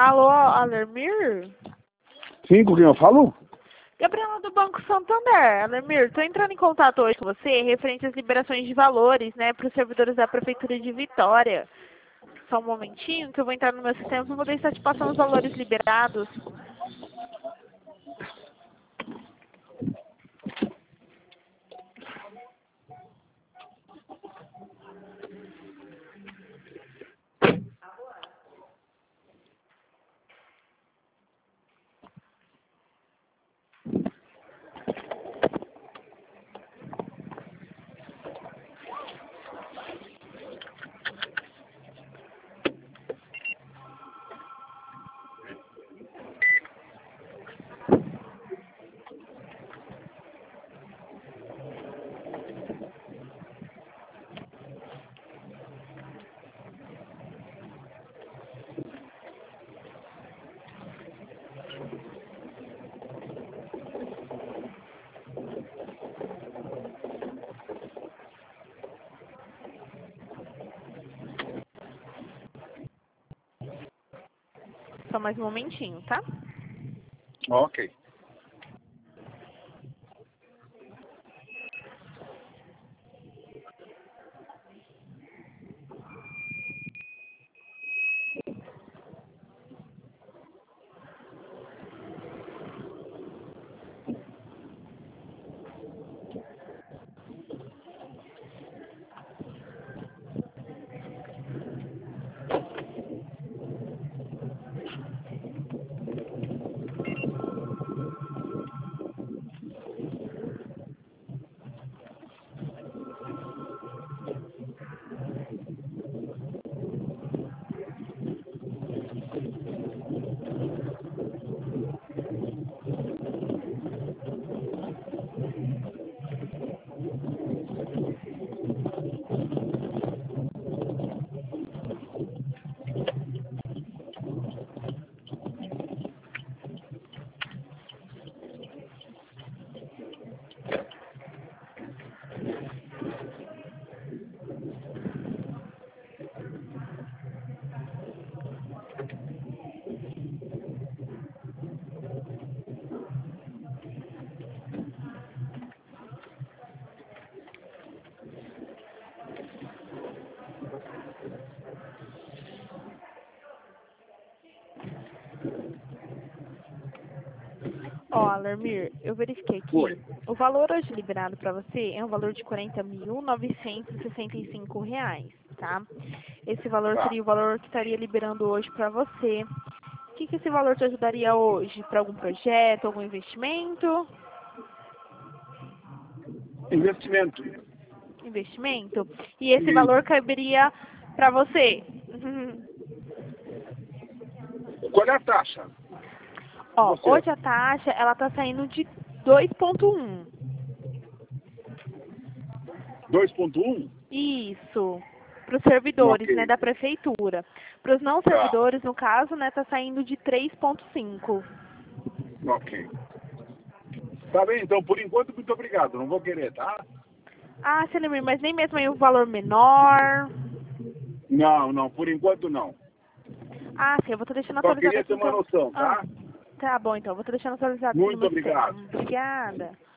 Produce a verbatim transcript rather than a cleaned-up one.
Alô, Alermir? Sim, com quem eu falo? Gabriela do Banco Santander. Alermir, estou entrando em contato hoje com você referente às liberações de valores, né, para os servidores da Prefeitura de Vitória. Só um momentinho que eu vou entrar no meu sistema para poder estar te passando os valores liberados. Só mais um momentinho, tá? Ok. Ó, Alermir, eu verifiquei aqui. Oi. O valor hoje liberado para você é um valor de quarenta mil novecentos e sessenta e cinco reais, tá? Esse valor Tá. seria o valor que estaria liberando hoje para você. O que, que esse valor te ajudaria hoje? Para algum projeto, algum investimento? Investimento. Investimento? E esse E valor caberia para você? qual é a taxa? Ó, Você. hoje a taxa, ela tá saindo de dois ponto um. dois ponto um? Isso. Para os servidores, né, Ok. da prefeitura. Para os não Tá. servidores, no caso, né, tá saindo de três ponto cinco. Ok. Tá bem, então, por enquanto, muito obrigado. Não vou querer, tá? Ah, Selemir, mas nem mesmo aí um valor menor. Não, não, por enquanto não. Ah, sim, eu vou estar deixando Só atualizado queria aqui ter uma então. noção, Ah, tá? tá bom então, vou estar deixando atualizado aqui no Muito meu sistema. obrigado. Obrigada.